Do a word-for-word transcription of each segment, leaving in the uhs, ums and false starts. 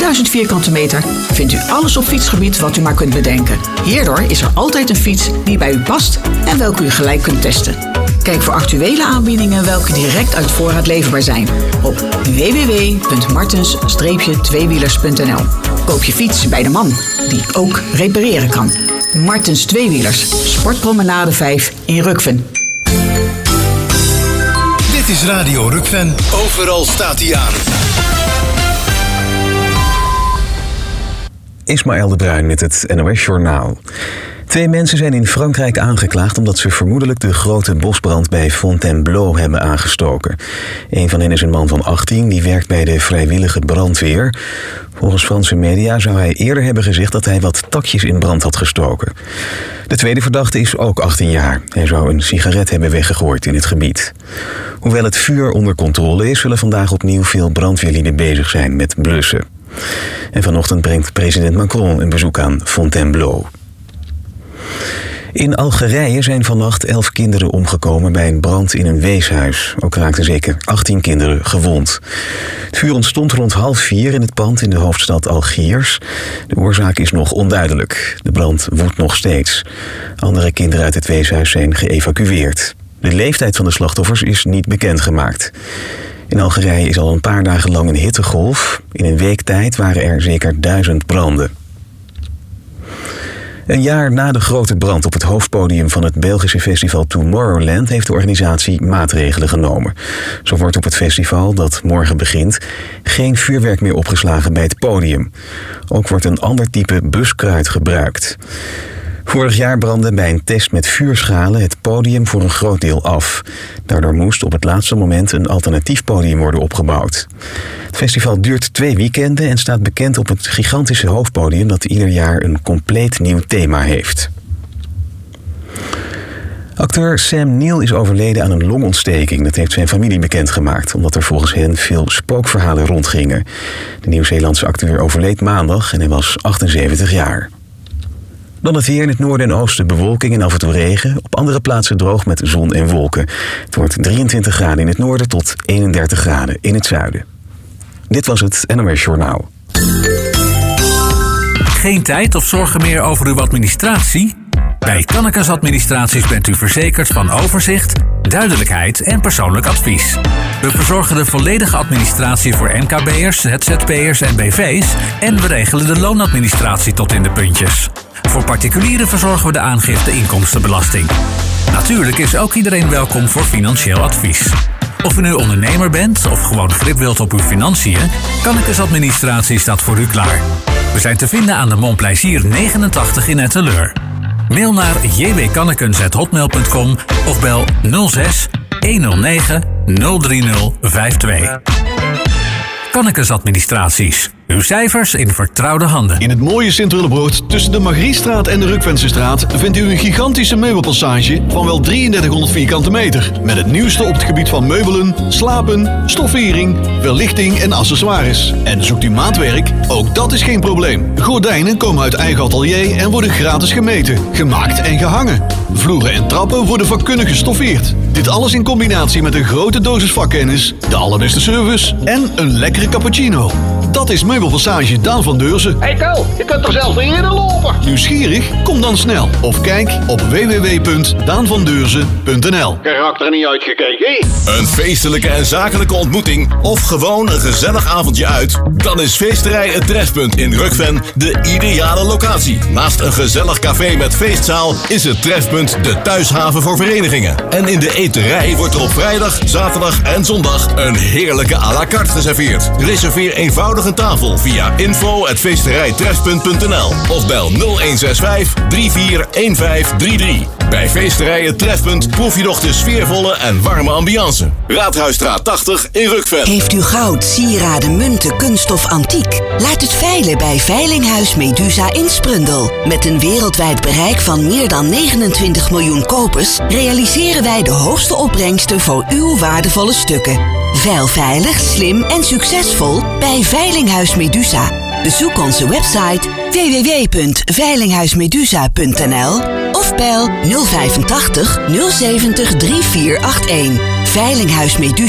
drieduizend vierkante meter vindt u alles op fietsgebied wat u maar kunt bedenken. Hierdoor is er altijd een fiets die bij u past en welke u gelijk kunt testen. Kijk voor actuele aanbiedingen welke direct uit voorraad leverbaar zijn op w w w punt martens tweewielers punt n l. Koop je fiets bij de man die ook repareren kan. Martens Tweewielers, Sportpromenade vijf in Rukven. Dit is Radio Rukven. Overal staat hij aan. Ismaël de Bruin met het N O S Journaal. Twee mensen zijn in Frankrijk aangeklaagd omdat ze vermoedelijk de grote bosbrand bij Fontainebleau hebben aangestoken. Een van hen is een man van achttien die werkt bij de vrijwillige brandweer. Volgens Franse media zou hij eerder hebben gezegd dat hij wat takjes in brand had gestoken. De tweede verdachte is ook achttien jaar. Hij zou een sigaret hebben weggegooid in het gebied. Hoewel het vuur onder controle is, zullen vandaag opnieuw veel brandweerlieden bezig zijn met blussen. En vanochtend brengt president Macron een bezoek aan Fontainebleau. In Algerije zijn vannacht elf kinderen omgekomen bij een brand in een weeshuis. Ook raakten zeker achttien kinderen gewond. Het vuur ontstond rond half vier in het pand in de hoofdstad Algiers. De oorzaak is nog onduidelijk. De brand woedt nog steeds. Andere kinderen uit het weeshuis zijn geëvacueerd. De leeftijd van de slachtoffers is niet bekendgemaakt. In Algerije is al een paar dagen lang een hittegolf. In een week tijd waren er zeker duizend branden. Een jaar na de grote brand op het hoofdpodium van het Belgische festival Tomorrowland heeft de organisatie maatregelen genomen. Zo wordt op het festival, dat morgen begint, geen vuurwerk meer opgeslagen bij het podium. Ook wordt een ander type buskruid gebruikt. Vorig jaar brandde bij een test met vuurschalen het podium voor een groot deel af. Daardoor moest op het laatste moment een alternatief podium worden opgebouwd. Het festival duurt twee weekenden en staat bekend op het gigantische hoofdpodium dat ieder jaar een compleet nieuw thema heeft. Acteur Sam Neill is overleden aan een longontsteking. Dat heeft zijn familie bekendgemaakt, omdat er volgens hen veel spookverhalen rondgingen. De Nieuw-Zeelandse acteur overleed maandag en hij was achtenzeventig jaar. Dan het weer in het noorden en oosten bewolking en af en toe regen. Op andere plaatsen droog met zon en wolken. Het wordt drieëntwintig graden in het noorden tot eenendertig graden in het zuiden. Dit was het N O S Journaal. Geen tijd of zorgen meer over uw administratie? Bij Kannekes Administraties bent u verzekerd van overzicht, duidelijkheid en persoonlijk advies. We verzorgen de volledige administratie voor M K B'ers, Z Z P'ers en B V's en we regelen de loonadministratie tot in de puntjes. Voor particulieren verzorgen we de aangifte inkomstenbelasting. Natuurlijk is ook iedereen welkom voor financieel advies. Of u nu ondernemer bent of gewoon grip wilt op uw financiën, Kannekes Administratie staat voor u klaar. We zijn te vinden aan de Montplaisir negenentachtig in Etteleur. Mail naar j w kannekens at hotmail punt com of bel nul zes honderdnegen nul drie nul vijf twee. Kannekes Administraties. Uw cijfers in vertrouwde handen. In het mooie Sint-Willebroord, tussen de Margriestraat en de Rukvensestraat, vindt u een gigantische meubelpassage van wel drieëndertighonderd vierkante meter. Met het nieuwste op het gebied van meubelen, slapen, stoffering, verlichting en accessoires. En zoekt u maatwerk? Ook dat is geen probleem. Gordijnen komen uit eigen atelier en worden gratis gemeten, gemaakt en gehangen. Vloeren en trappen worden vakkundig gestoffeerd. Dit alles in combinatie met een grote dosis vakkennis, de allerbeste service en een lekkere cappuccino. Dat is Meubelpassage Daan van Deurzen. Hey Ko, je kunt toch zelfs niet eerder lopen? Nieuwsgierig? Kom dan snel. Of kijk op w w w punt daan van deurzen punt n l. Karakter er niet uitgekeken. Een feestelijke en zakelijke ontmoeting of gewoon een gezellig avondje uit? Dan is Feesterij Het Trefpunt in Rukven de ideale locatie. Naast een gezellig café met feestzaal is het Trefpunt de thuishaven voor verenigingen. En in de eterij wordt er op vrijdag, zaterdag en zondag een heerlijke à la carte geserveerd. Reserveer eenvoudig een tafel via info at feesterijtrefpunt punt n l of bel nul een zes vijf drie vier een vijf drie drie. Bij Feesterijen Het Trefpunt proef je nog de sfeervolle en warme ambiance. Raadhuisstraat tachtig in Rukven. Heeft u goud, sieraden, munten, kunst of antiek? Laat het veilen bij Veilinghuis Medusa in Sprundel. Met een wereldwijd bereik van meer dan negenentwintig miljoen kopers realiseren wij de hoogste opbrengsten voor uw waardevolle stukken. Veil veilig, slim en succesvol bij Veilinghuis Medusa. Bezoek onze website w w w punt veilinghuismedusa punt n l of bel nul vijfentachtig nul zeventig drie vier acht een. Veilinghuis Medusa.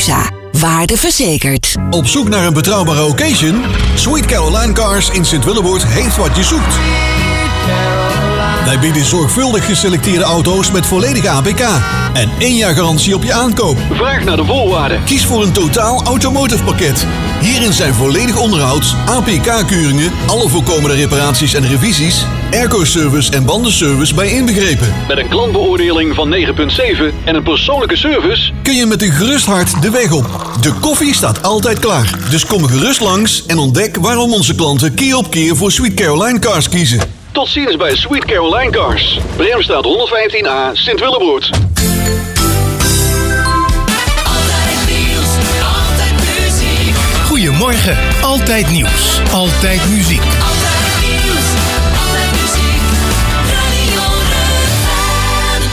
Waarde verzekerd. Op zoek naar een betrouwbare occasion? Sweet Caroline Cars in Sint-Willeboord heeft wat je zoekt. Wij bieden zorgvuldig geselecteerde auto's met volledige A P K en één jaar garantie op je aankoop. Vraag naar de voorwaarden. Kies voor een totaal automotive pakket. Hierin zijn volledig onderhoud, A P K-keuringen, alle voorkomende reparaties en revisies, airco-service en bandenservice bij inbegrepen. Met een klantbeoordeling van negen komma zeven en een persoonlijke service Kun je met een gerust hart de weg op. De koffie staat altijd klaar. Dus kom gerust langs en ontdek waarom onze klanten keer op keer voor Sweet Caroline Cars kiezen. Tot ziens bij Sweet Caroline Cars. Breemstraat honderdvijftien A, Sint-Willeboord. Goedemorgen, altijd nieuws, altijd muziek. Altijd nieuws, altijd muziek, Radio Rukven.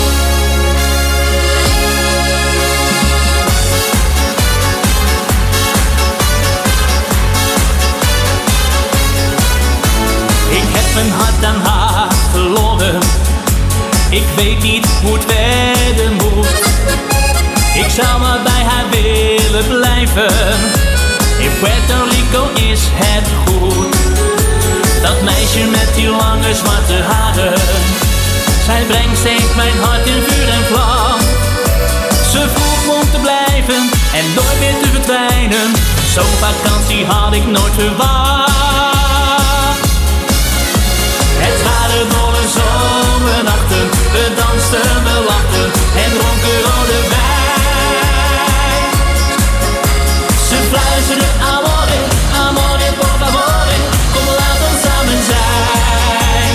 Ik heb mijn hart aan haar verloren. Ik weet niet hoe het verder moet. Ik zou maar bij haar willen blijven. In Puerto Rico is het goed. Dat meisje met die lange zwarte haren. Zij brengt steeds mijn hart in vuur en vlam. Ze vroeg me om te blijven en nooit meer te verdwijnen. Zo'n vakantie had ik nooit verwacht. Het waren dolle zomernachten. We dansten, we lachten en dronken rode wijn. Ze fluisterde amore, amore, por favore. Kom, laat ons samen zijn.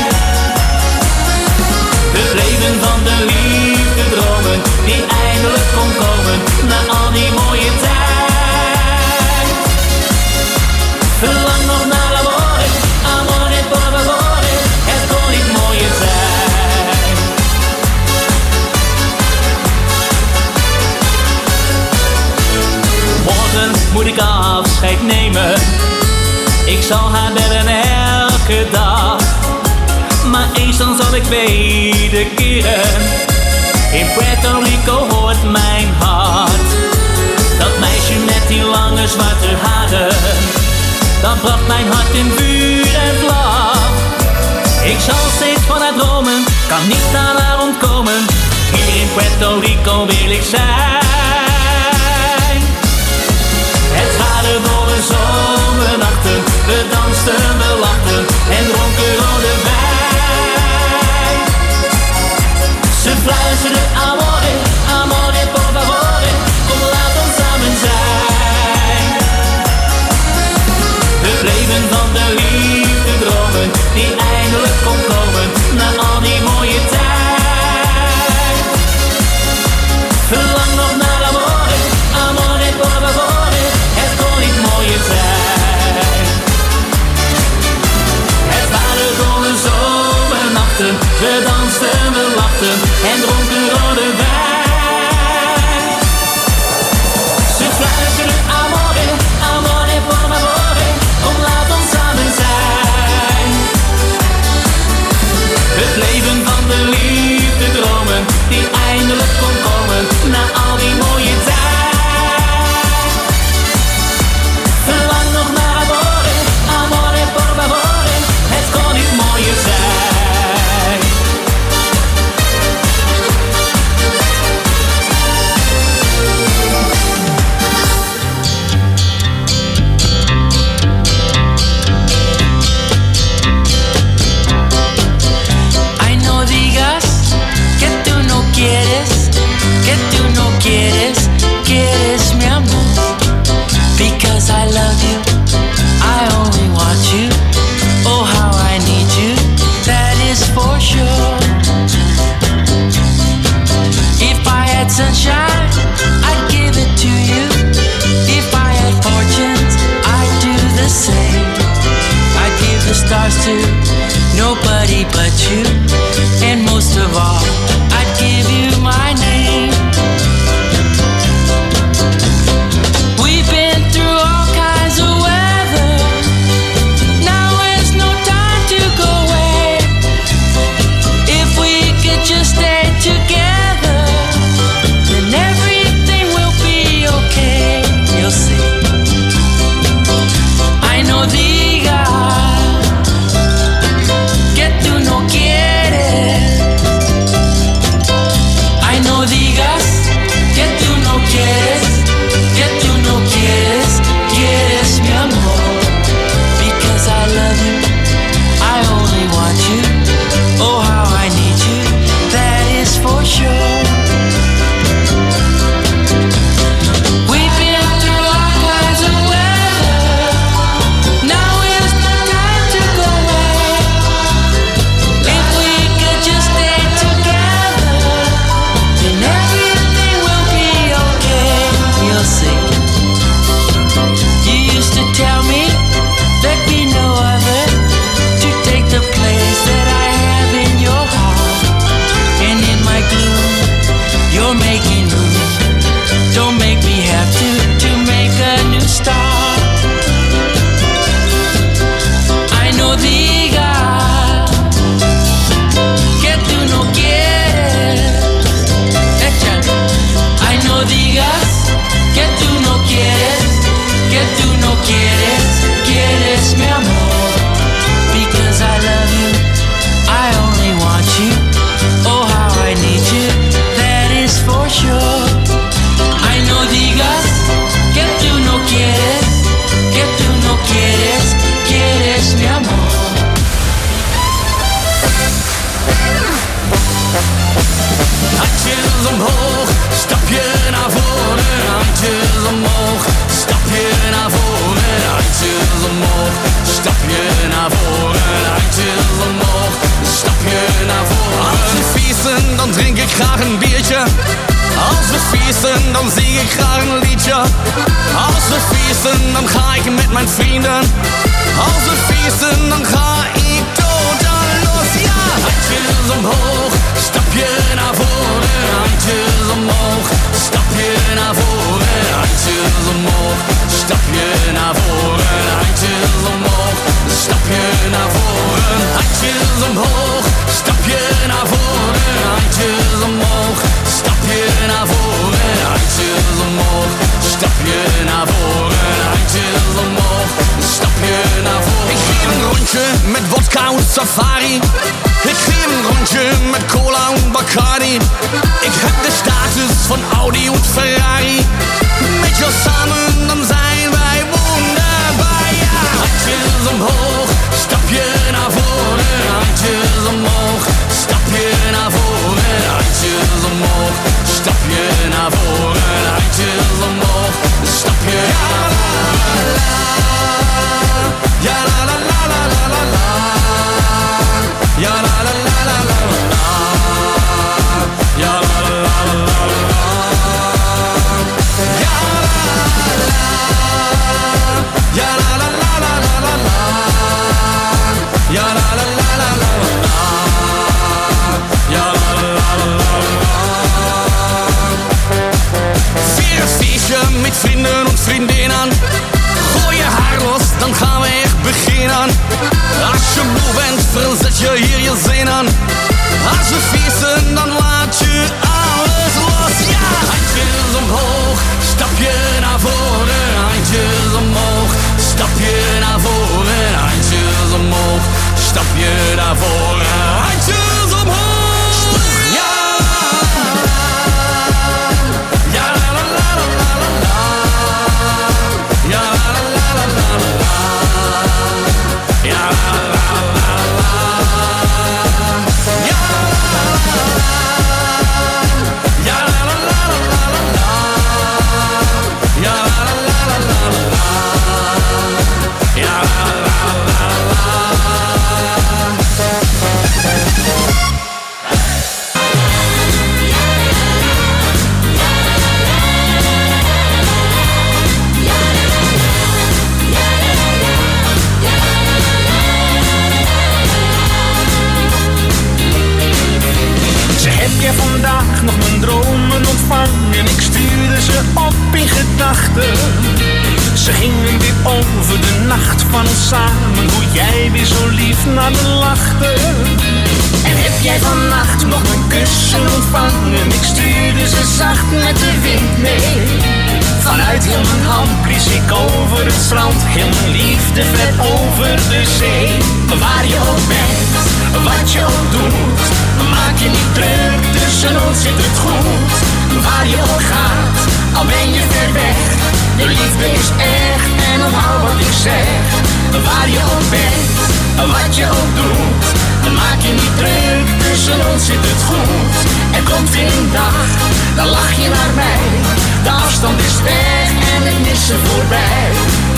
We bleven van de liefde dromen, die eindelijk kon komen na al die mooie tijd. Verlang nog naar amore, amore, por favore. Het kon niet mooier zijn. Morgen moet ik afscheid nemen. Ik zal haar bellen elke dag. Maar eens dan zal ik wederkeren. In Puerto Rico hoort mijn hart. Dat meisje met die lange zwarte haren. Dat bracht mijn hart in vuur en vlam. Ik zal steeds van haar dromen, kan niet aan haar ontkomen. Hier in Puerto Rico wil ik zijn. Het waren dolle zomernachten. We dansten, we lachten en dronken rode wijn. Ze fluisterde amore, amore, por favore. Kom, laat ons samen zijn. We bleven van de liefde dromen, die eindelijk kon komen na al die mooie tijd. Verlang nog naar amore, amore, por favore. Het kon niet mooier zijn. Het waren dolle zomernachten. We dansten, we lachten en dronken rode wijn. Ze fluisterde amore, amore, por favore. Kom, laat ons samen zijn. We bleven van de liefde dromen, die eindelijk kon komen na al die mooie tijd. Verlang nog naar amore, amore, por favore. Het kon niet mooier zijn. Ay, no digas que tú no quieres, que tú no quieres, quieres mi amor. Because I love you, I only want you. Oh, how I need you, that is for sure. If I had sunshine, I'd give it to you. If I had fortunes, I'd do the same. I'd give the stars to nobody but you. And most of all, I'd give you my name. We've been through all kinds of weather. Now is no time to go away. If we could just stay together, then everything will be okay. feesten, dan zing ik graag een liedje. Als we feesten, dan ga ik met mijn vrienden. Als we feesten, dan ga ik totaal los, ja. Handjes omhoog, stapje naar voren. Handjes omhoog, stapje naar voren. Handjes omhoog, stapje naar voren. Handjes omhoog, stapje naar voren. Handjes omhoog, stapje naar voren. Handjes omhoog, stapje naar voren. Handjes omhoog, stapje naar voren. Handjes omhoog, stapje naar voren. Ik geef een rondje met vodka en safari. Ik geef een rondje met cola en Bacardi. Ik heb de status van Audi en Ferrari. Met jou samen, dan zijn wij wonderbaar, ja. Handjes omhoog, stapje naar voren. Handjes omhoog, stapje naar voren. Handjes omhoog, stapje naar voren. Handjes omhoog, stapje naar voren. Ja la la la la la la la. Ja la la la la la la. Ja la la la la la. Ja la la. Ja la la la la la la la. Ja la la la la la la. Ja la la la la la. Vier een feestje met vrienden en vriendinnen. Gooi je haar los, dan gaan we echt beginnen. Als je moe bent, verzet je hier je zinnen. Als we feesten, dan laat je alles los, ja. Handjes omhoog, stapje naar voren. Handjes omhoog, stapje naar voren. Handjes omhoog, stapje naar voren. Handjes omhoog, ja. Ja la la la la la la. Ja la la la la la la. Ja la la la la. Ja la la la la la. Ja la la la la la la. Ja la la la la. Heb jij vandaag nog mijn dromen ontvangen? Ik stuurde ze op in gedachten. Ze gingen weer over de nacht van ons samen. Hoe jij weer zo lief naar me lachte. En heb jij vannacht nog mijn kussen ontvangen? Ik stuurde ze zacht met de wind mee. Vanuit heel mijn hand blies ik over het strand. Heel mijn liefde ver over de zee. Waar je ook bent, wat je ook doet, maak je niet druk, tussen ons zit het goed. Waar je ook gaat, al ben je ver weg, de liefde is echt en onthoud wat ik zeg. Waar je ook bent, wat je ook doet, maak je niet druk, tussen ons zit het goed. Er komt weer een dag, dan lach je naar mij. De afstand is weg en het missen voorbij.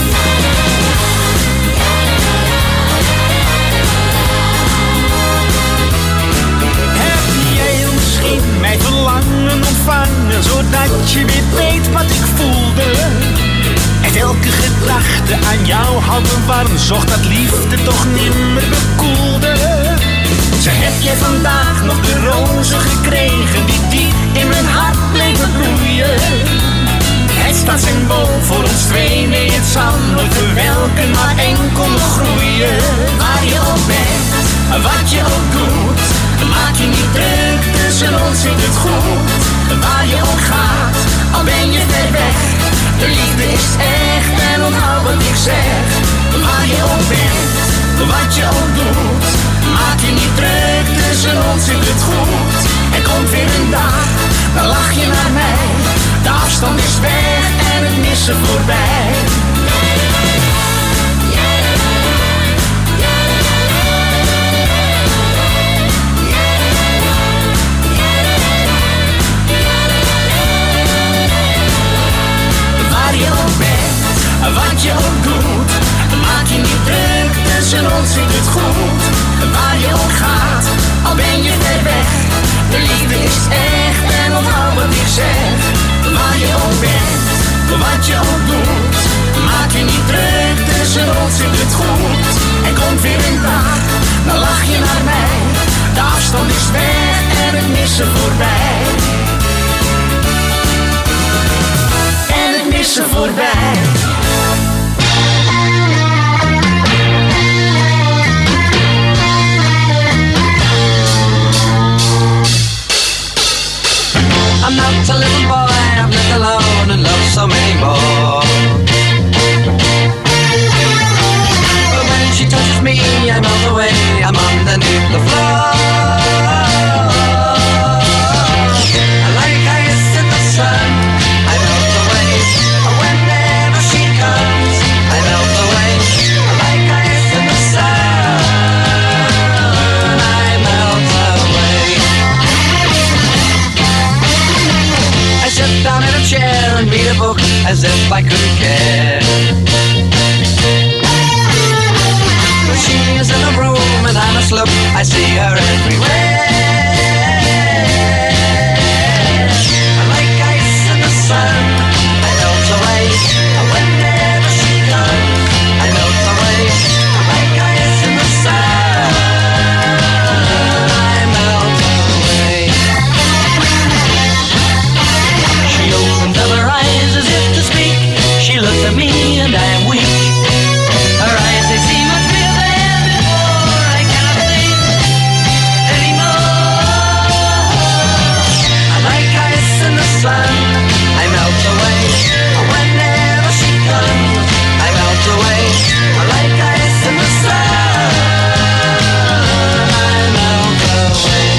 Misschien mijn verlangen ontvangen, zodat je weer weet wat ik voelde. En elke gedachte aan jou houdt warm, zocht dat liefde toch nimmer bekoelde. Ze heb jij vandaag nog de rozen gekregen, die diep in mijn hart bleven bloeien. Het staat symbool voor ons twee, nee het zal nooit verwelken, maar enkel nog groeien. Waar je ook bent, wat je ook doet, maak je niet druk, tussen ons zit het goed. Waar je ook gaat, al ben je ver weg, de liefde is echt en onthoud wat ik zeg. Waar je ook bent, wat je ook doet, maak je niet druk, tussen ons zit het goed. Er komt weer een dag, dan lach je naar mij. De afstand is weg en het missen voorbij. Waar je ook bent, wat je ook doet, maak je niet druk, tussen ons zit het goed. Waar je ook gaat, al ben je ver weg, de liefde is echt en onthoud wat ik zeg. Waar je ook bent, wat je ook doet, maak je niet druk, tussen ons zit het goed. En komt weer een dag, dan lach je naar mij. De afstand is weg en het missen voorbij. En het missen voorbij. I'm not a little boy, I'm left alone and love so many more. But when she touches me, I melt away, I'm underneath the floor. I like ice in the sun, I melt away. Whenever she comes, I melt away. I like ice in the sun, I melt away. I sit down in a chair and read a book as if I couldn't care. But she is in the room and I'm asleep, I see her everywhere. I like ice in the sun, I melt away. Whenever she comes, I melt away. I like ice in the sun, I melt away. She opens up her eyes as if to speak. She looks at me and I am weak. Her eyes, they see much bigger than before. I cannot think anymore. I like ice in the sun, I melt away. Whenever she comes, I melt away. I like ice in the sun, I melt away.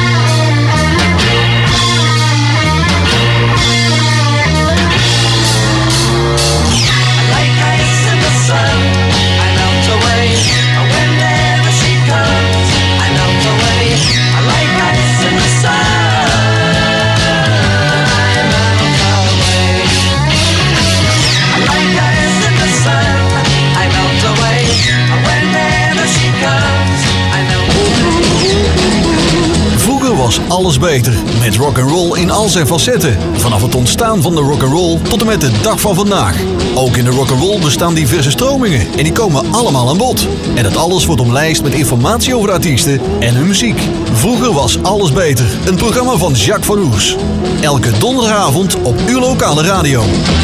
I like ice in the sun, I melt away. Whenever she comes, I melt away. I like ice in the sun, I melt away. I like ice in the sun, I melt away. Whenever she comes, I melt away. Vroeger was alles beter, met rock'n'roll in al zijn facetten. Vanaf het ontstaan van de rock'n'roll tot en met de dag van vandaag. Ook in de rock'n'roll bestaan diverse stromingen en die komen allemaal aan bod. En dat alles wordt omlijst met informatie over de artiesten en hun muziek. Vroeger was alles beter, een programma van Jacques van Oers. Elke donderdagavond op uw lokale radio.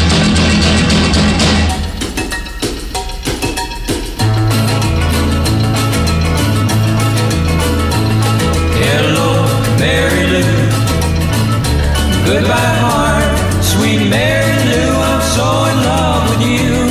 Hello, Mary Lou. Goodbye, heart, sweet Mary Lou. I'm so in love with you.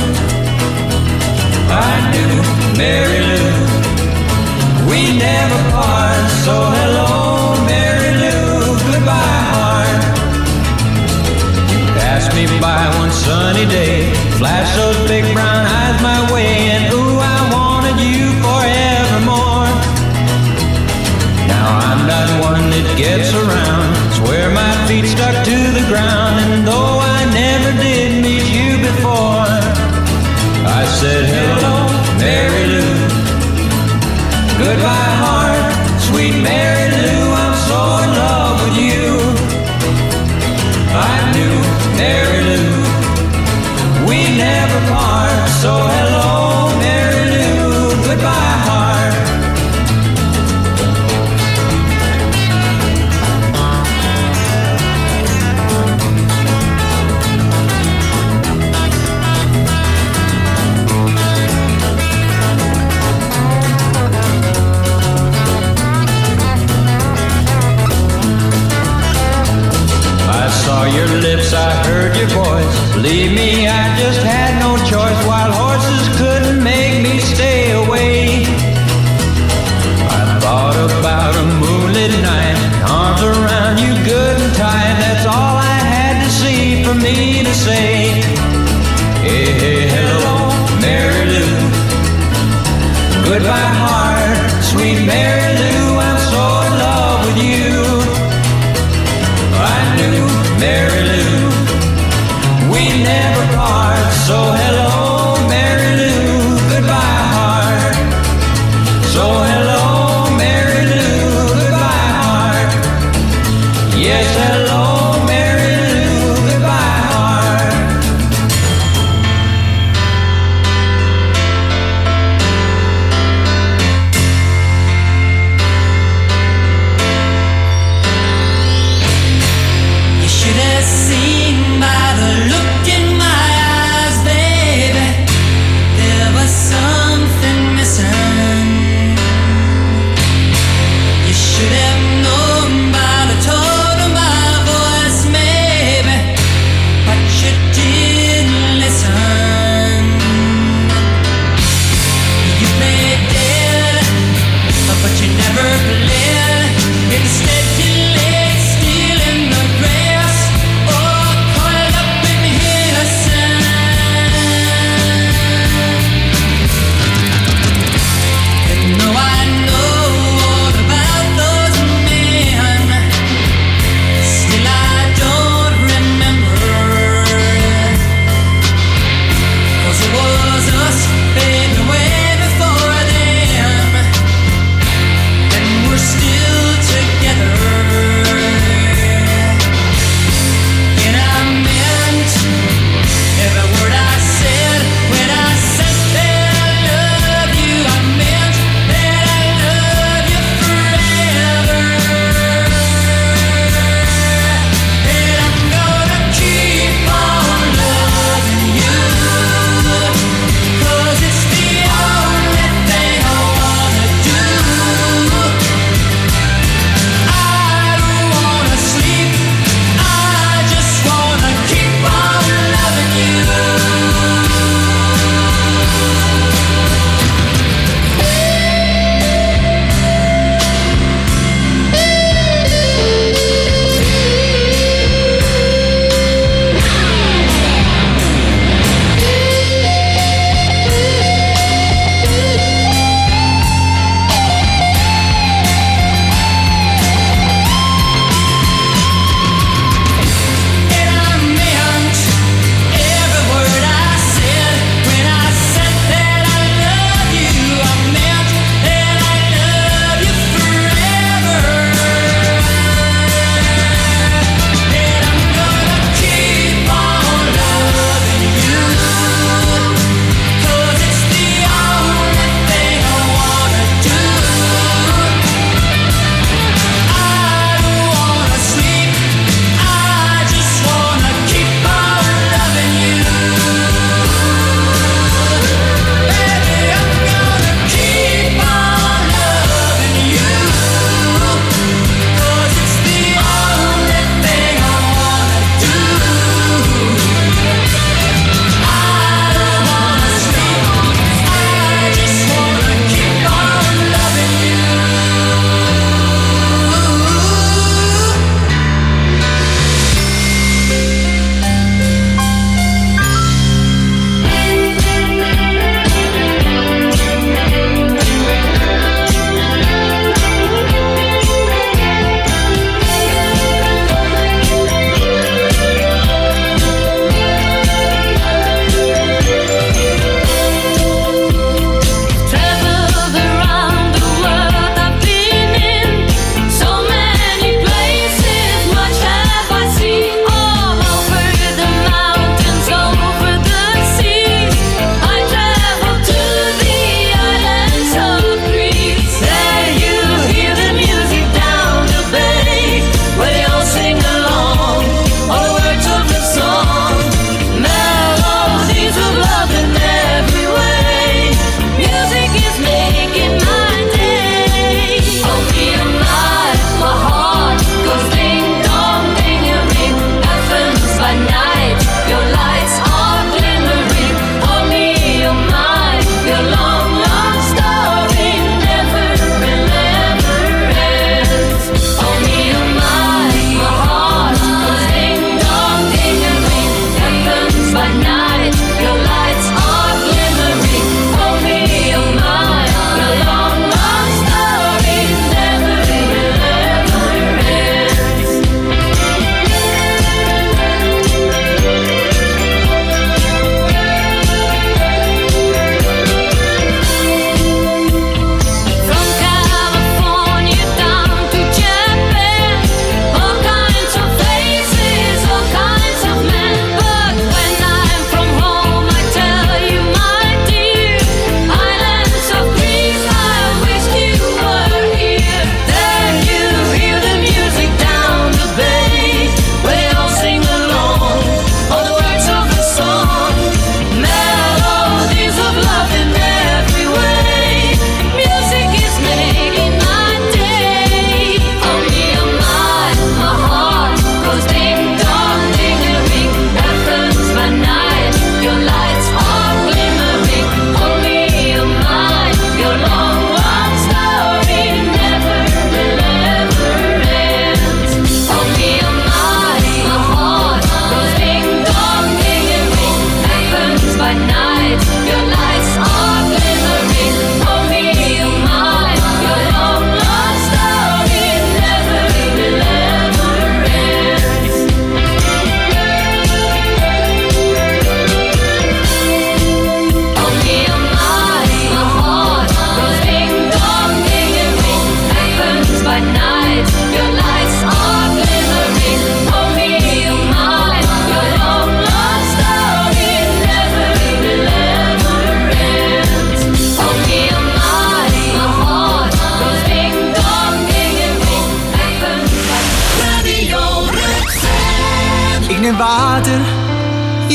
I knew Mary Lou. We never part. So hello, Mary Lou. Goodbye, heart. You passed me by one sunny day. Flashed those big brown eyes my way, and ooh, I wanted you forevermore. Now I'm not one that gets around. Swear my feet stuck to the ground, and though I never did meet you before, I said hello, Mary Lou. Goodbye, heart, sweet Mary Lou. I'm so in love with you. I knew Mary Lou. We never part. So hello, Mary Lou. Goodbye, heart. Saw your lips, I heard your voice. Believe me, I just had no choice. Wild horses couldn't make me stay away. I thought about a moonlit night, arms around you good and tight. That's all I had to see for me to say. Hey, hey, hello, Mary Lou. Goodbye, heart, sweet Mary Lou. I'm so in love with you. I knew Mary Lou, we never part. So hello, Mary Lou. Goodbye, heart. So hello, Mary Lou. Goodbye, heart. Yes, hello, Mary Lou. Goodbye, heart.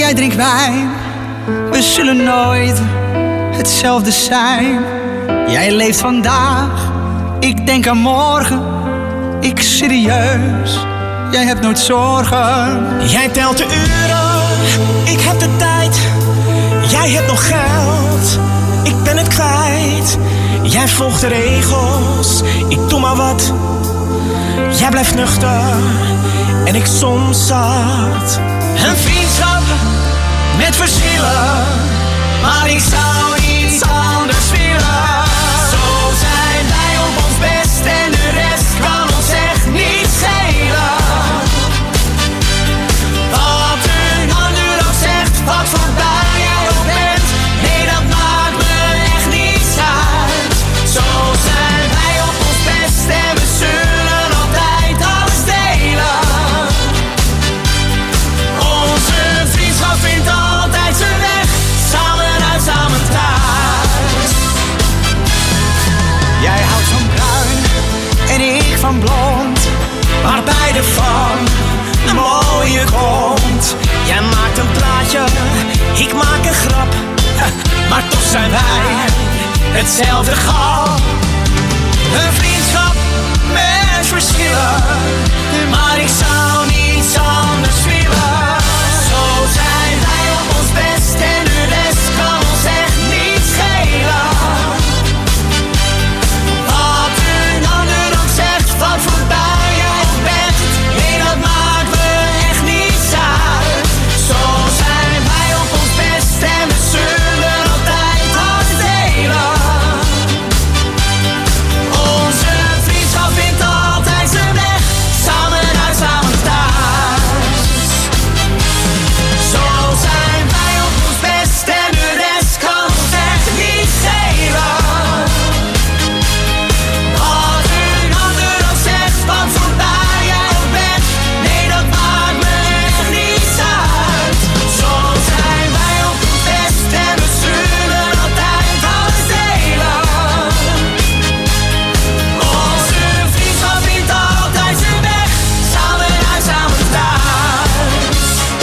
jij drinkt wijn. We zullen nooit hetzelfde zijn. Jij leeft vandaag, ik denk aan morgen. Ik serieus, jij hebt nooit zorgen. Jij telt de uren, ik heb de tijd. Jij hebt nog geld, ik ben het kwijt. Jij volgt de regels, ik doe maar wat. Jij blijft nuchter en ik soms zat. Een vriendschap met verschillen, maar ik zou iets anders willen. Zo zijn wij op ons best en de rest kan ons echt niet schelen. Wat een ander ook zegt, wat voorbij jij ook bent, nee dat maakt me echt niets uit. Zo zijn wij op ons best en we zullen altijd alles delen. Onze vriendschap vindt altijd zijn weg, samen uit, samen thuis. Jij houdt van bruin en ik van blond, maar beide van een mooie grond. Jij maakt een plaatje, ik maak een grap, maar toch zijn wij hetzelfde gal. Een vriendschap met verschillen, maar ik zou niets anders willen. Zo zijn wij op ons best en de rest kan ons echt niet schelen. Wat een ander ook zegt, wat voorbij jij ook bent, nee dat maakt me echt niets uit. Zo zijn wij op ons best en we zullen altijd alles delen. Onze vriendschap vindt altijd zijn weg, samen uit, samen thuis. Zo zijn wij op ons best en de rest kan ons echt niet schelen. Wat een ander ook zegt, wat voorbij jij ook bent, nee dat maakt me echt niets uit. Zo zijn wij op ons best en we zullen altijd alles delen. Onze vriendschap vindt altijd zijn weg, samen uit, samen thuis.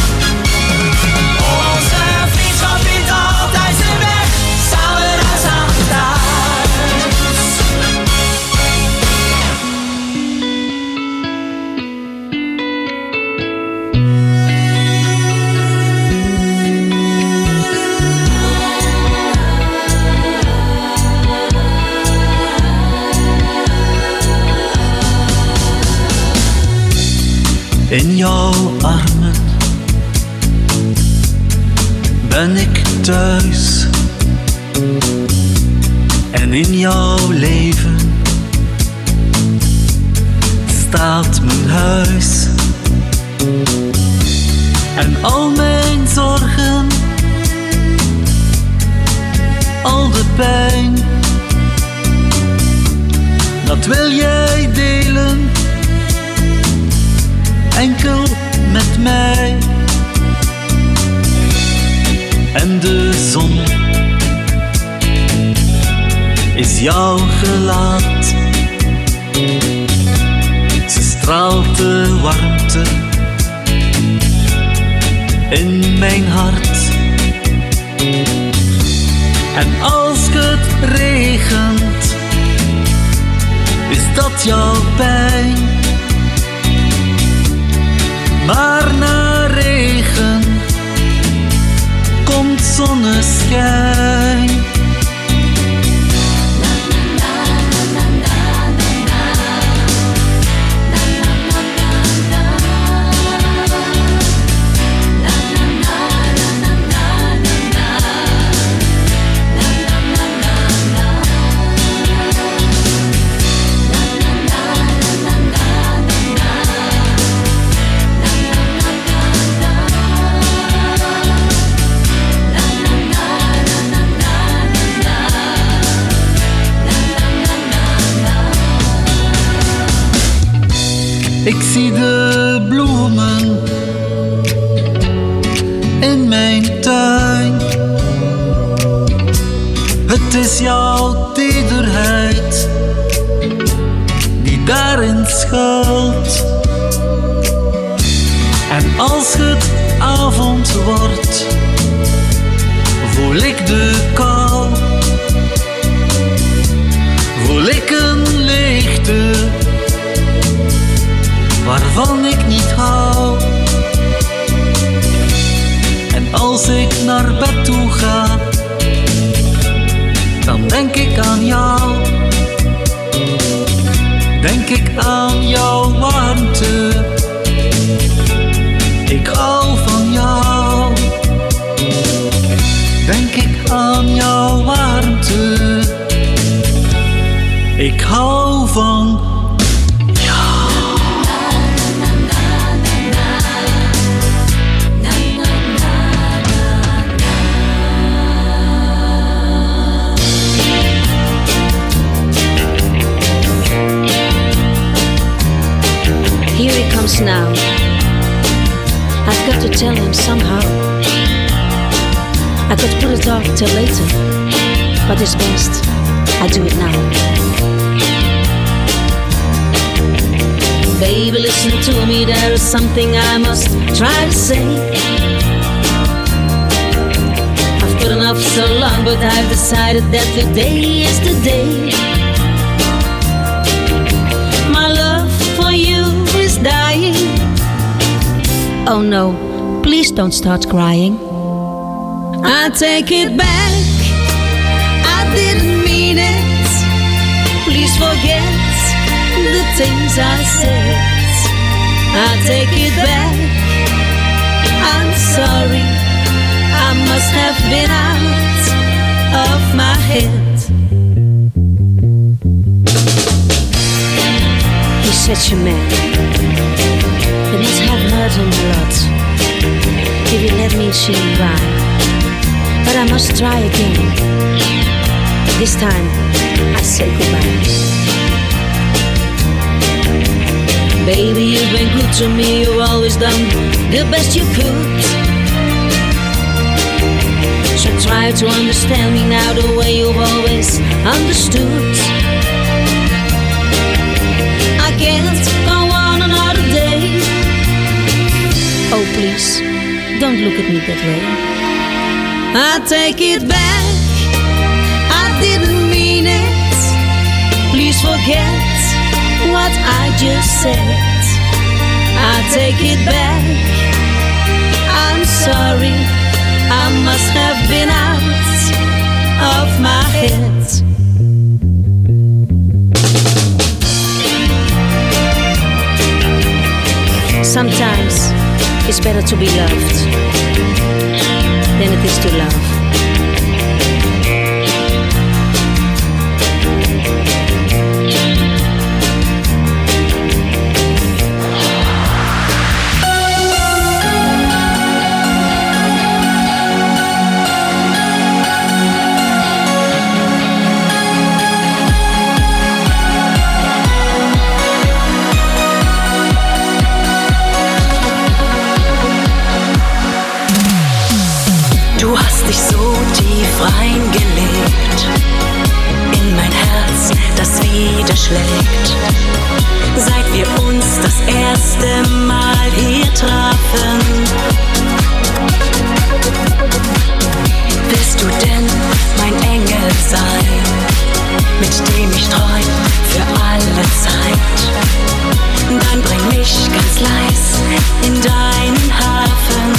Onze vriendschap vindt altijd zijn weg, samen uit, samen thuis. In jouw armen ben ik thuis. En in jouw leven staat mijn huis. En al mijn zorgen, al de pijn, dat wil jij delen, enkel met mij. En de zon is jouw gelaat. Ze straalt de warmte in mijn hart. En als het regent, is dat jouw pijn. Maar na regen komt zonneschijn. Ik zie de bloemen in mijn tuin. Het is jouw tederheid die daarin schuilt. En als het avond wordt, voel ik de kou, voel ik een leegte waarvan ik niet hou. En als ik naar bed toe ga, dan denk ik aan jou, denk ik aan jouw warmte. Ik hou van jou, denk ik aan jouw warmte. Ik hou van Here he comes now. I've got to tell him somehow. I could put it off till later, but it's best I do it now. Baby, listen to me, there is something I must try to say. I've put enough so long, but I've decided that today is the day. My love for you is dying. Oh no, please don't start crying. I take it back, I didn't mean it. Please forget the things I said. I take it back, I'm sorry, I must have been out of my head. He's such a man, it must have hurt him a lot if he let me see him cry. But I must try again. This time I say goodbye. Baby, you've been good to me, you've always done the best you could. So try to understand me now the way you've always understood. I can't go on another day. Oh please, don't look at me that way. I take it back, I didn't mean it. Please forget what I just said. I take it back, I'm sorry, I must have been out of my head. Sometimes it's better to be loved than it is to love. Du hast dich so tief reingelegt in mein Herz, das wieder schlägt. Seit wir uns das erste Mal hier trafen, willst du denn mein Engel sein, mit dem ich träum für alle Zeit? Dann bring mich ganz leis in deinen Hafen.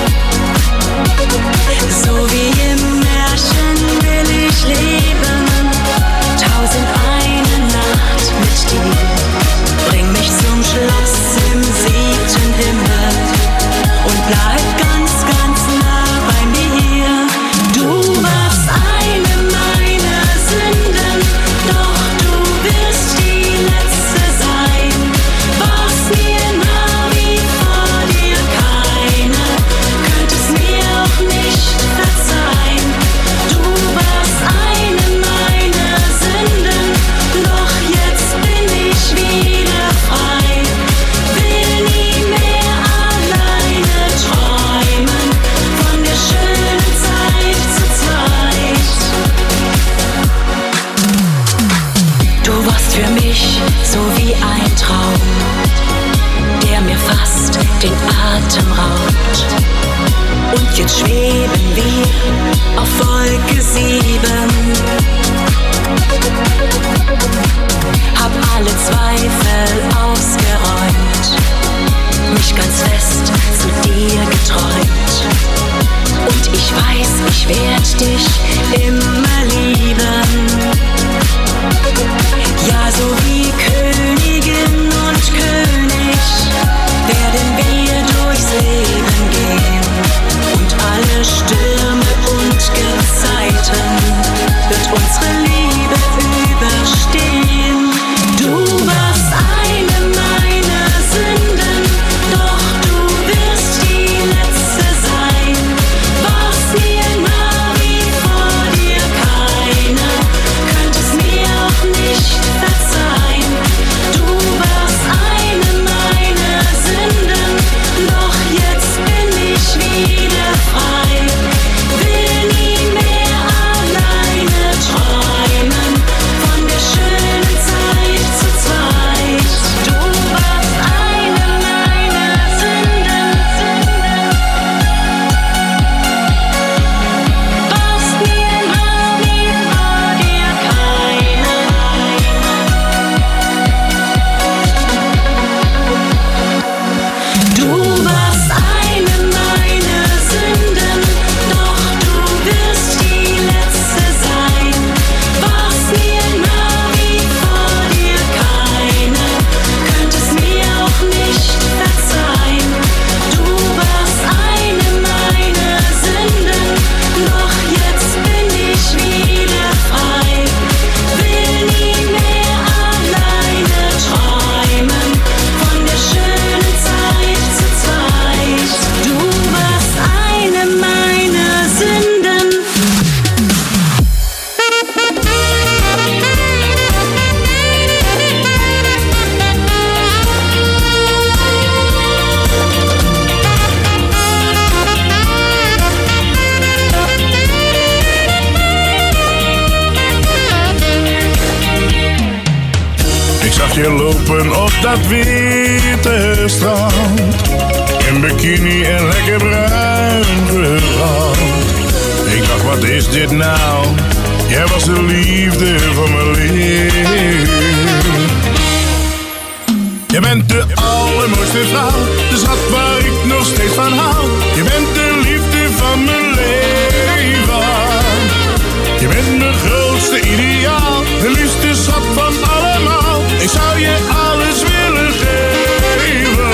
So wie im Märchen will ich leben, tausend eine Nacht mit dir. Bring mich zum Schloss im siebten Himmel und bleib ganz, ganz nah bei mir. Du warst eine meiner Sünden, doch du wirst die letzte sein. Warst mir nah wie vor dir keine, könntest mir auch nicht verzeihen. Du warst eine meiner Sünden, doch jetzt bin ich wieder frei. Will nie mehr alleine träumen von der schönen Zeit zu zweit. Du warst für mich so wie ein Traum, der mir fast den Atem raubt. Und jetzt schweben wir auf Wolke sieben. Hab alle Zweifel ausgeräumt, mich ganz fest zu dir geträumt. Und ich weiß, ich werd dich immer lieben. Ja, so wie Königin und König werden wir durchs Leben gehen. Und alle Stürme und Gezeiten wird unsere Liebe überstehen. Du warst eine meiner Sünden, doch du wirst die letzte sein. War's mir nah wie vor dir keine, könntest mir auch nicht verzeihen. Du warst eine meiner Sünden, doch jetzt bin ich wieder frei. Will nie mehr alleine träumen von der schönen Zeit zu zweit. Du warst eine meiner Sünden, warst mir nah wie vor dir keine. Du warst eine meiner Sünden, doch du wirst die letzte sein. Warst mir nah wie vor dir keine, könntest mir auch nicht verzeihen. Du warst eine meiner Sünden, doch jetzt bin ich wieder frei. Will nie mehr alleine träumen von der schönen Zeit zu zweit. Du warst eine meiner Sünden. Ik zag je lopen op dat witte strand, in bikini en lekker bruin gebrand. Ik dacht, wat is dit nou? Jij was de liefde van mijn leven. Je bent de allermooiste vrouw, de schat waar ik nog steeds van hou. Je bent de liefde van mijn leven. Je bent mijn grootste ideaal, de liefste schat van allemaal. Ik zou je alles willen geven.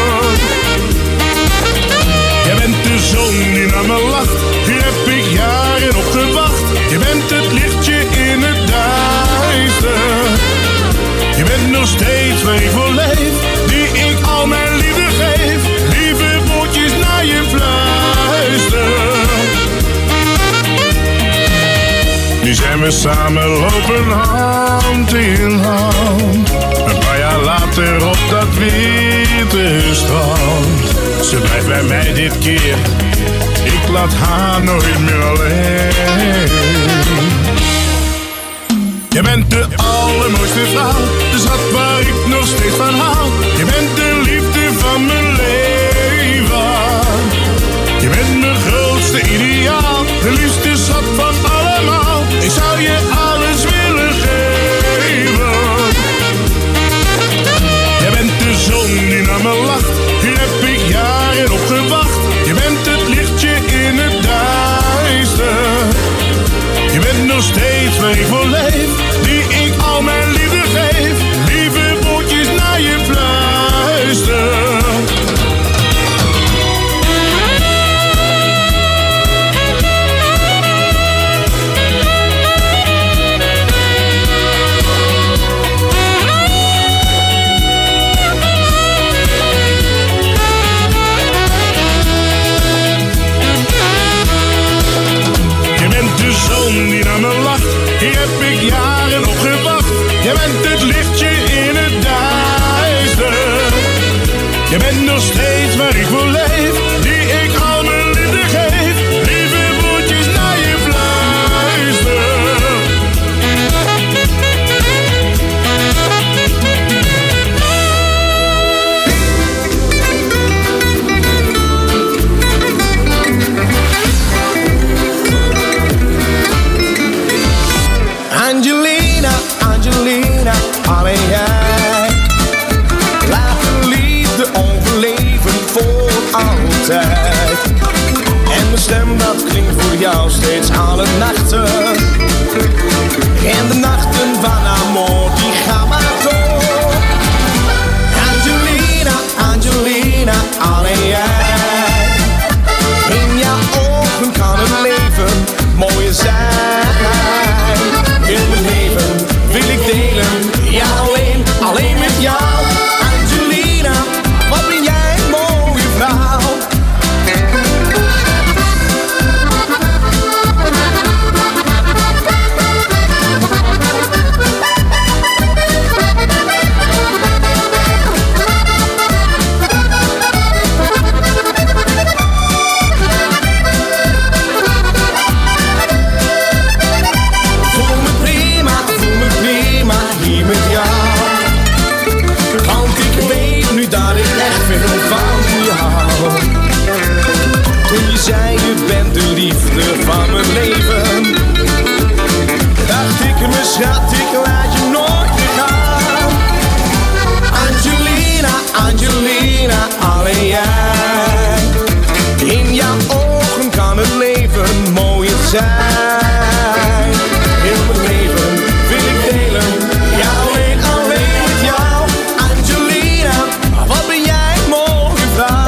Jij bent de zon die naar me lacht, hier heb ik jaren op gewacht. Je bent het lichtje in het duister. Je bent nog steeds waar ik voor leef, die ik al mijn liefde geef. Lieve woordjes naar je fluister. Nu zijn we samen lopen hand in hand. Een paar jaar later op dat witte strand. Ze blijft bij mij dit keer, ik laat haar nooit meer alleen. Je bent de allermooiste vrouw, de schat waar ik nog steeds van hou. Je bent de liefde van mijn leven. Je bent mijn grootste ideaal, de liefste schat van allemaal. Ik zou je alles willen geven. Jij bent de zon die naar me lacht, hier heb ik jaren op gewacht. Je bent het lichtje in het duister. Je bent nog steeds waar ik voor leef, die ik al mijn liefde geef. Lieve woordjes naar je fluister. Je bent de zon die naar me lacht, hier heb ik altijd. En mijn stem dat klinkt voor jou steeds alle nachten. En de nachten van amor die gaan maar door. Angelina, Angelina, alleen jij. In jouw ogen kan het leven mooier zijn. In mijn leven wil ik delen, ja alleen, alleen met jou. Angelina, wat ben jij een mooie vrouw. Zei je bent de liefde van mijn leven. Dacht ik me schat, ik laat je nooit meer gaan. Angelina, Angelina, alleen jij. In jouw ogen kan het leven mooier zijn. Heel mijn leven wil ik delen, ja alleen, alleen met jou. Angelina, wat ben jij een mooie vrouw.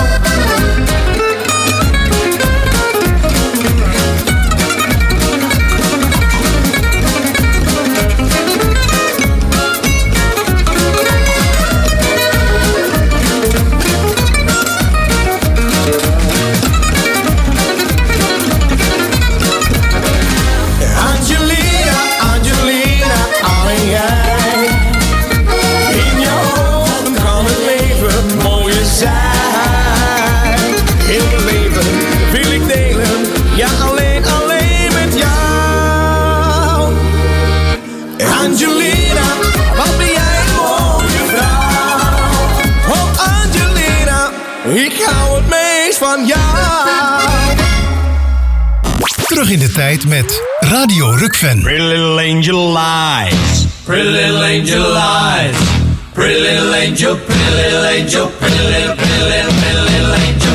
Terug in de tijd met Radio Rukven. Pretty little angel eyes. Pretty little angel eyes. Pretty little angel, pretty little angel, pretty little, pretty little, pretty little angel.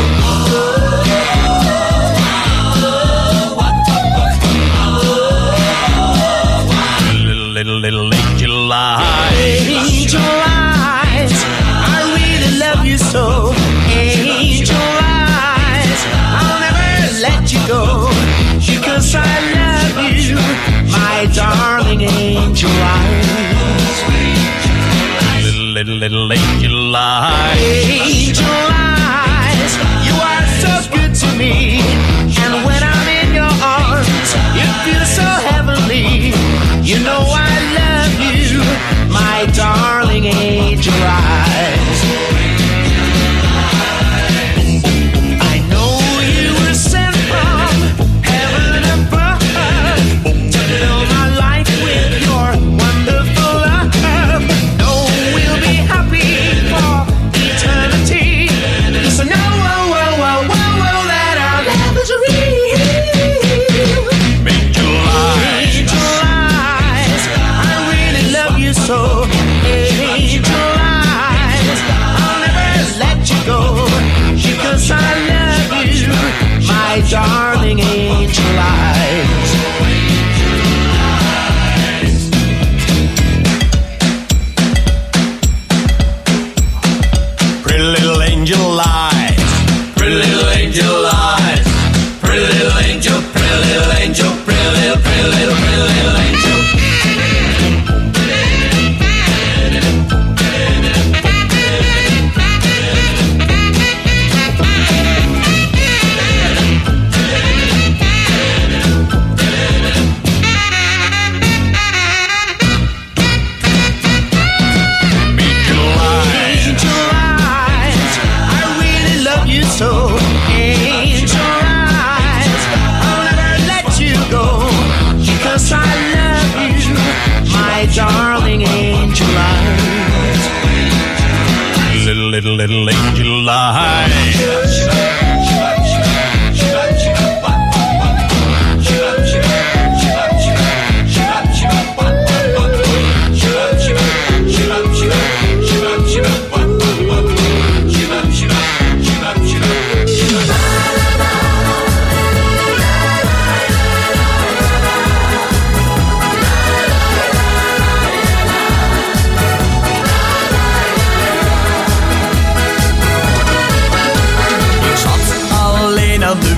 Little, little angel eyes. Angel eyes, I really love you so. Angel eyes, I'll never let you go. Because I love you, my darling angel eyes. Little, little, little angel eyes. Angel eyes, you are so good to me. And when I'm in your arms, you feel so heavenly. You know I love you, my darling angel eyes. I know you were sent from heaven above to fill my life with your wonderful love. No, we'll be happy for eternity. So know, whoa, whoa, whoa, whoa, whoa, that our love is real. Angel eyes. Angel eyes, I really love you so. Angel eyes, I'll never let you go. Because I love you, my darling angel eyes. Pretty little angel eyes. Pretty little angel eyes. Pretty little angel, pretty little angel, pretty little, pretty little, pretty little angel. So, angel eyes, I'll never let you go. Because I love you, my darling angel eyes. Little, little, little angel eyes.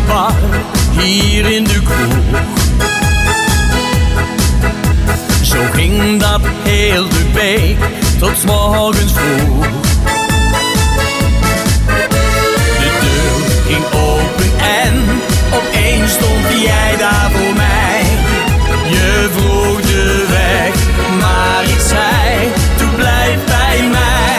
bar, hier in de kroeg. Zo ging dat heel de week, tot 's morgens vroeg. De deur ging open en opeens stond jij daar voor mij. Je vroeg de weg, maar ik zei, toe blijf bij mij.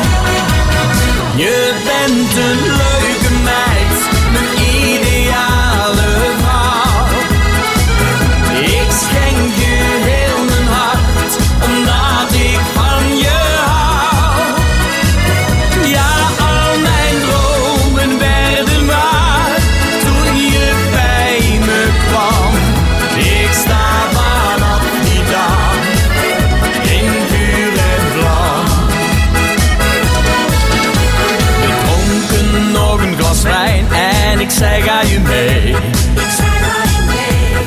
Je bent een leuke meid, mijn ideale vrouw. Ik schenk je heel mijn hart, omdat ik van je hou. Ja, al mijn dromen werden waar, toen je bij me kwam. Ik sta vanaf die dag, in vuur en vlam. We dronken nog een glas wijn en ik zei ga je mee. Ik zei ga je mee.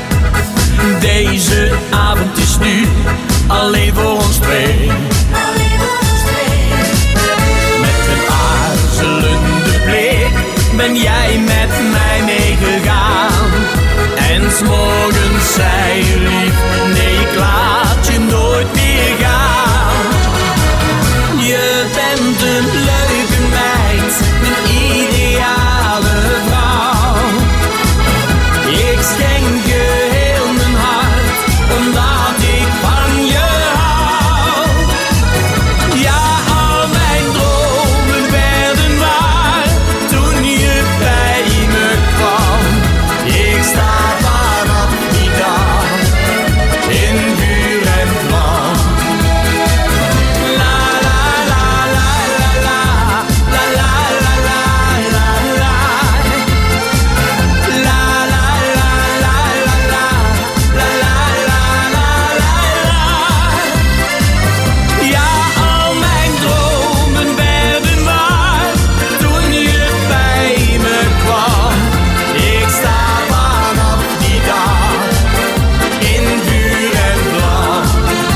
Deze avond is nu alleen voor ons twee. Alleen voor ons twee. Met een aarzelende blik ben jij met mij meegegaan. En 's morgens zei je lief, nee ik laat je nooit meer gaan. Je bent een leuke meid, mijn ideale vrouw. Ik schenk je heel mijn hart, omdat ik van je hou. Ja, al mijn dromen werden waar, toen je bij me kwam. Ik sta vanaf die dag, in vuur en vlam. La la la la la la, la la la la la la. La la la la la la, la la la la la. Ja, al mijn dromen werden waar, toen je bij me kwam. Ik sta vanaf die dag, in vuur en vlam.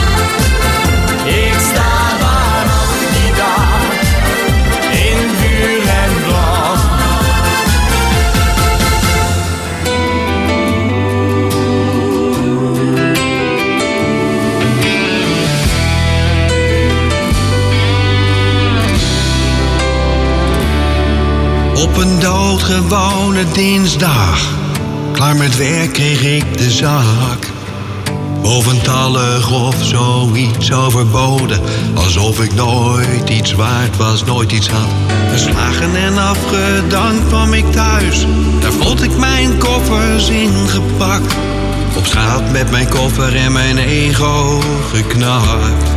Ik sta vanaf die dag, in vuur en vlam. Op een doodgewone dinsdag, klaar met werk kreeg ik de zak. Boventallig of zoiets overboden, alsof ik nooit iets waard was, nooit iets had. Geslagen en afgedankt kwam ik thuis, daar vond ik mijn koffers ingepakt. Op straat met mijn koffer en mijn ego geknakt.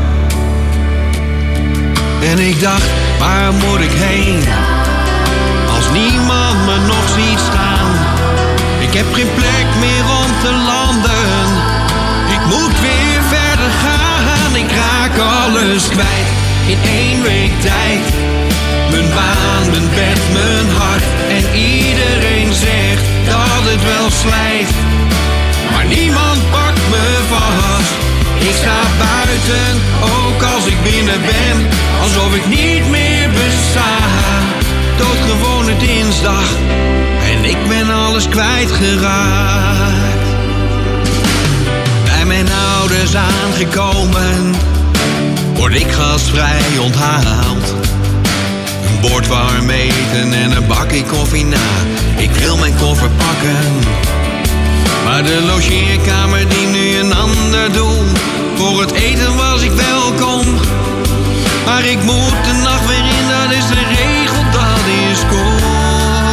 En ik dacht, waar moet ik heen? Als niemand me nog ziet staan. Ik heb geen plek meer om te landen. Ik moet weer verder gaan. Ik raak alles kwijt in één week tijd. Mijn baan, mijn bed, mijn hart. En iedereen zegt dat het wel slijt. Maar niemand pakt me vast. Ik sta buiten, ook als ik binnen ben. Alsof ik niet meer besta. Doodgewone dinsdag en ik ben alles kwijtgeraakt. Bij mijn ouders aangekomen, word ik gastvrij onthaald. Een bord warm eten en een bakje koffie na. Ik wil mijn koffer pakken, maar de logeerkamer die nu een ander doel. Voor het eten was ik welkom, maar ik moet de nacht weer in, dat is de regel, dat is cool.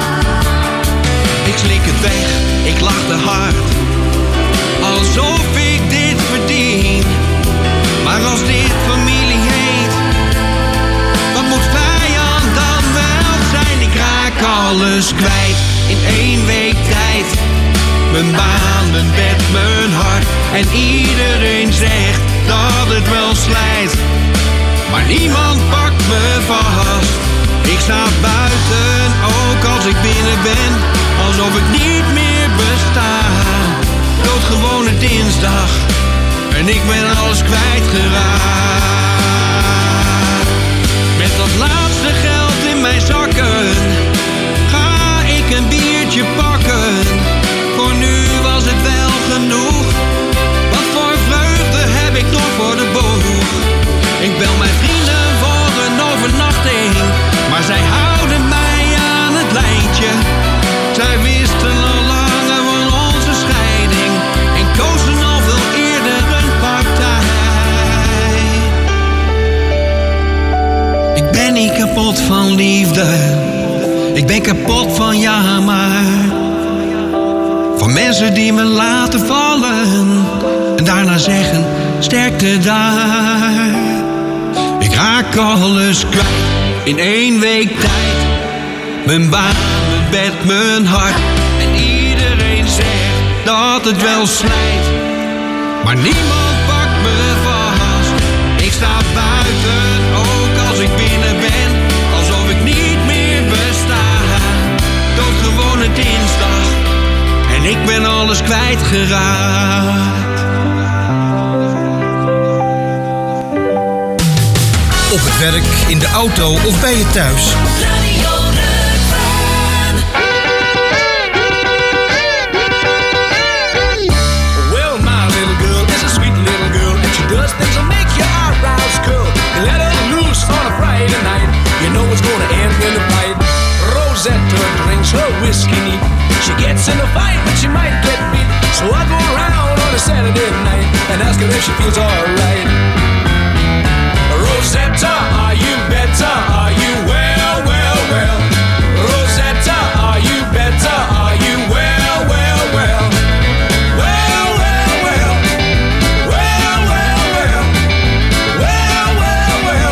Ik slik het weg, ik lach te hard, alsof ik dit verdien. Maar als dit familie heet, wat moet vijand dan wel zijn? Ik raak alles kwijt in één week tijd. Mijn baan, mijn bed, mijn hart. En iedereen zegt dat het wel slijt. Maar niemand pakt me vast. Ik sta buiten, ook als ik binnen ben. Alsof ik niet meer besta. Doodgewone dinsdag. En ik ben alles kwijtgeraakt. Met dat laatste geld in mijn zakken ga ik een bier niet kapot van liefde. Ik ben kapot van ja maar. Van mensen die me laten vallen en daarna zeggen sterkte daar. Ik raak alles kwijt in één week tijd. Mijn baan, mijn bed, mijn hart. En iedereen zegt dat het wel slijt. Maar niemand pakt me vast. Ik sta buiten, ook als ik binnen ben. Alsof ik niet meer besta. Doodgewone dinsdag. En ik ben alles kwijtgeraakt. Op het werk, in de auto of bij je thuis. Radio Rukven. Well, my little girl is a sweet little girl, and she does things that make your eyebrows curl. You let her loose on a Friday night, you know it's gonna end in a fight. Rosetta drinks her whiskey neat. She gets in a fight, but she might get beat. So I go around on a Saturday night and ask her if she feels alright. Rosetta, are you better? Are you well, well, well? Rosetta, are you better? Are you well, well, well? Well, well, well. Well, well, well. Well, well, well.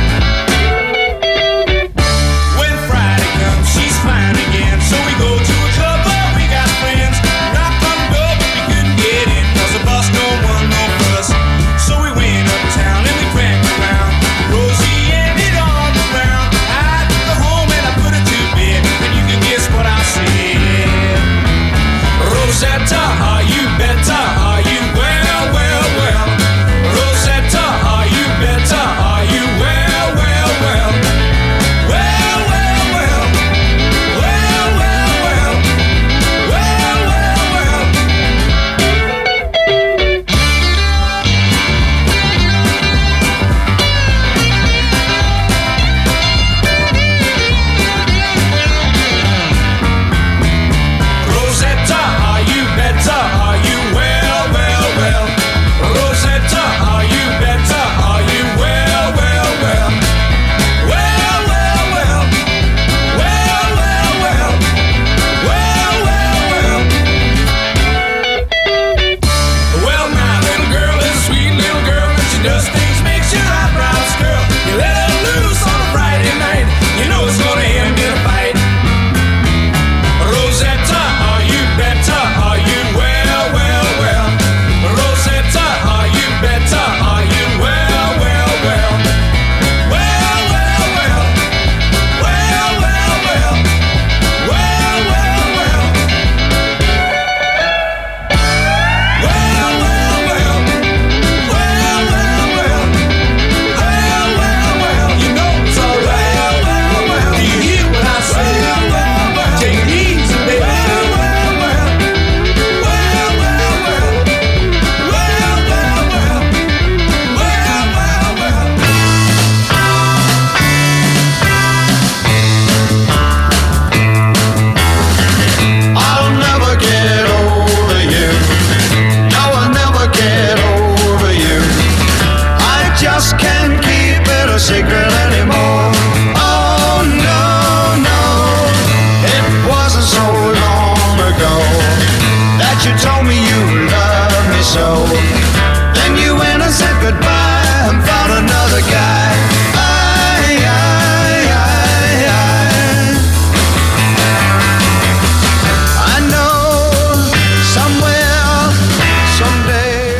When Friday comes, she's fine again. So we go to a club where we got friends. Knock on the door, but we couldn't get in. Cause the boss don't want no fuss. So we went uptown and we cracked around. Rosie ended on the ground. I took her home and I put her to bed. And you can guess what I said. Rosetta, are you better? Are you well, well, well? Rosetta, are you better? Are you well, well, well? Well, well, well. Well, well, well. Well, well, well. Rosetta, are you better? Are you well, well, well? Rosetta, are you better? Are you well, well, well? Well, well, well. Well, well, well. Well, well, well. Well, my little girl is a sweet little girl, and she does things makes your eyebrows curl. You let her loose on a Friday night, you know it's gonna end in a fight. Rosetta, are you better? Are you well, well, well? Rosetta, are you better? Are you well, well, well? Well, well, well. Well, well, well. Well, well, well. Well, well, well. Well, well, well. Well, well, well. You know it's all right. Well, well, well. Do you hear what I say? Well, well, well. Take it easy, baby. Well, well, well. Well, well, well. Well, well, well. Well, well, well. I'll never get over you. No, I'll never get over you. I just can't keep it a secret anymore. Oh no, no. It wasn't so long ago that you told me you loved me so. Then you went and said goodbye and found another guy. I, I, I, I. I know somewhere, someday.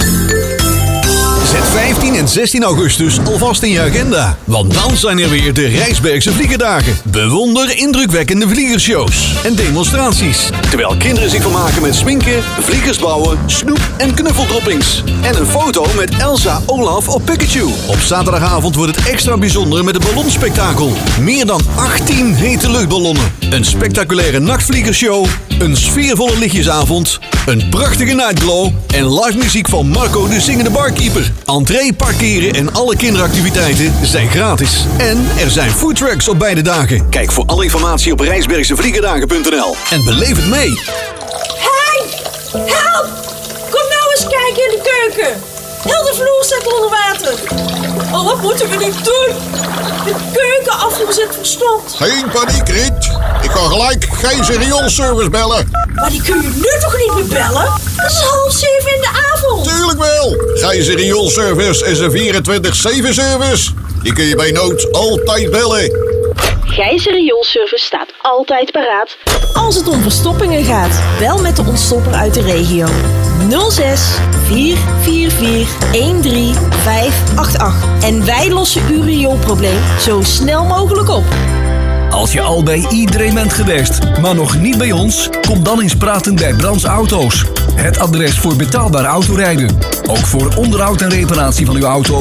Zet vijftien en zestien augustus alvast in je agenda. Want dan zijn er weer de Rijsbergse Vliegerdagen. Bewonder indrukwekkende vliegershows en demonstraties. Terwijl kinderen zich vermaken met sminken, vliegers bouwen, snoep en knuffeldroppings. En een foto met Elsa, Olaf of Pikachu. Op zaterdagavond wordt het extra bijzonder met een ballonspektakel. Meer dan achttien hete luchtballonnen. Een spectaculaire nachtvliegershow. Een sfeervolle lichtjesavond. Een prachtige nightglow. En live muziek van Marco de Zingende Barkeeper. Entree, parkeren en alle kinderactiviteiten zijn gratis. En er zijn foodtrucks op beide dagen. Kijk voor alle informatie op rijsbergsevliegerdagen punt n l. En beleef het mee. Hey! Help! Kom nou eens kijken in de keuken. Heel de vloer staat onder water. Oh, wat moeten we nu doen? De keukenafvoer zit verstopt. Geen paniek, Riet. Ik kan gelijk Gijzer rioolservice bellen. Maar die kun je nu toch niet meer bellen? Het is half zeven in de avond. Tuurlijk wel. Gijzer rioolservice is een vierentwintig zeven service. Die kun je bij nood altijd bellen. Gijzer Rioolservice staat altijd paraat. Als het om verstoppingen gaat, bel met de ontstopper uit de regio. nul zes vier vier vier een drie vijf acht acht. En wij lossen uw rioolprobleem zo snel mogelijk op. Als je al bij iedereen bent geweest, maar nog niet bij ons, kom dan eens praten bij Brands Auto's. Het adres voor betaalbaar autorijden. Ook voor onderhoud en reparatie van uw auto